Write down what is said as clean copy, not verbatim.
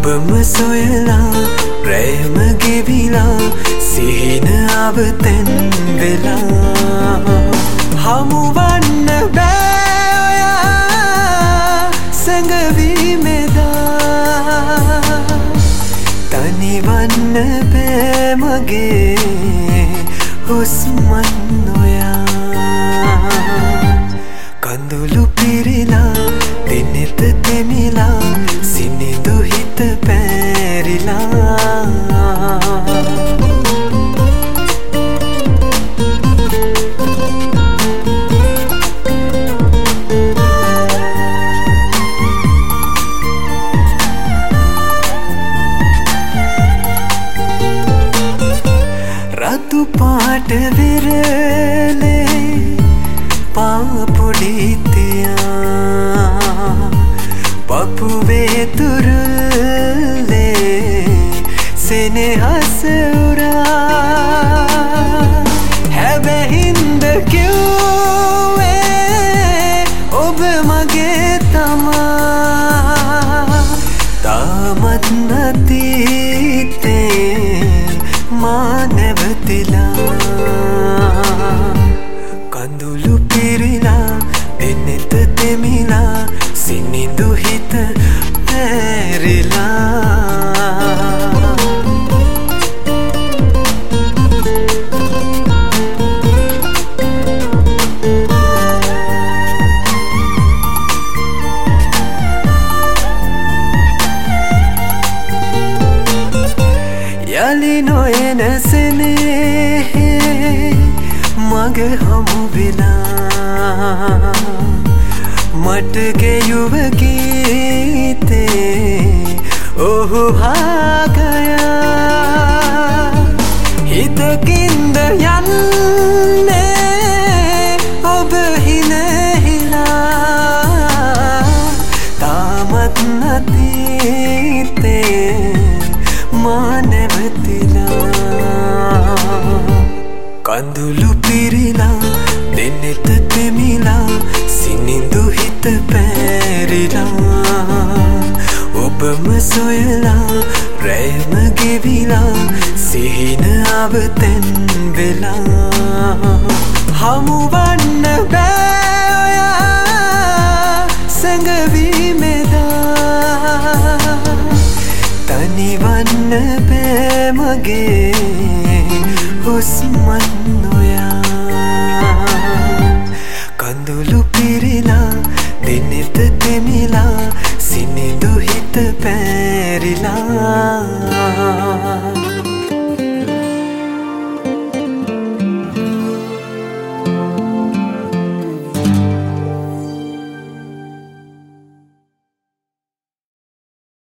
ඔබම සොයලා ප්‍රේම ගෙවිලා සිහින අවතෙන් වෙලා හමුවන්න බෑ ඔයා සැඟවීමෙදා තනිවන්න බෑ මගේ හුස්මත් නොයා කඳුළු පිරිලා දෙනෙත තෙමිලා සිනිඳු හිත පැරිලා රතු පාට විරලේ පාපොඩිතියා පපුවේ තුරුල්ලේ සෙනෙහස උරා හැබැහින්ද කිව්වේ ඔබ මගේ තමා තාමත් නැතිතේ මා නැවතිලා කඳුළු පිරිලා දෙනෙත තෙමිලා සිනිඳු හිත පැරිලා යලි නොයන සෙනෙහේ මගේ හමු වෙලා මට ගෙයුව ගීතේ ඔහු හාගයා හිතකින්ද යන්නේ ඔබ හිනහිලා තාමත් නැතිතේ මා නැවතිලා කඳුළු පිරිලා දෙනෙත තෙමිලා සිනිඳු හිත පැරිලා ඔබම සොයලා ප්‍රේම ගෙවිලා සිහින අවතෙන් වෙලා හමුව